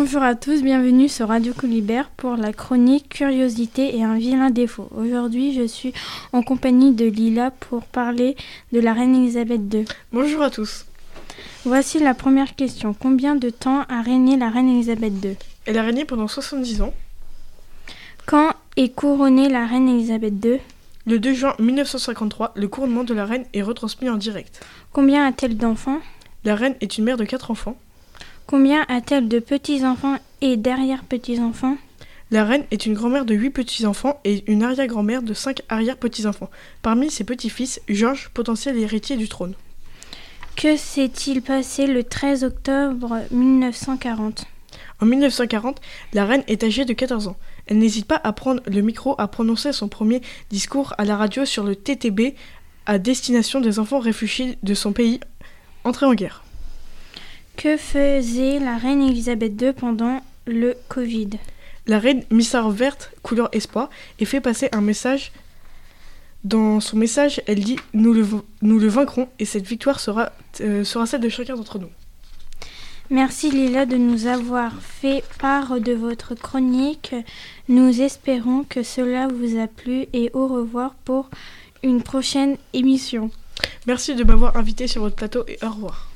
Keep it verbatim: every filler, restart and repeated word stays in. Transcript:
Bonjour à tous, bienvenue sur Radio Colibert pour la chronique Curiosité et un vilain défaut. Aujourd'hui, je suis en compagnie de Lila pour parler de la reine Elisabeth deux. Bonjour à tous. Voici la première question. Combien de temps a régné la reine Elisabeth deux? Elle a régné pendant soixante-dix ans. Quand est couronnée la reine Elisabeth deux? Le deux juin mille neuf cent cinquante-trois, le couronnement de la reine est retransmis en direct. Combien a-t-elle d'enfants? La reine est une mère de quatre enfants. Combien a-t-elle de petits-enfants et d'arrière-petits-enfants? La reine est une grand-mère de huit petits-enfants et une arrière-grand-mère de cinq arrière-petits-enfants. Parmi ses petits-fils, Georges, potentiel héritier du trône. Que s'est-il passé le treize octobre mille neuf cent quarante? En mille neuf cent quarante, la reine est âgée de quatorze ans. Elle n'hésite pas à prendre le micro à prononcer son premier discours à la radio sur le T T B à destination des enfants réfugiés de son pays entrés en guerre. Que faisait la reine Elisabeth deux pendant le Covid? La reine missard verte, couleur espoir, et fait passer un message. Dans son message, elle dit « Nous le, nous le vaincrons et cette victoire sera, euh, sera celle de chacun d'entre nous ». Merci Lila de nous avoir fait part de votre chronique. Nous espérons que cela vous a plu et au revoir pour une prochaine émission. Merci de m'avoir invité sur votre plateau et au revoir.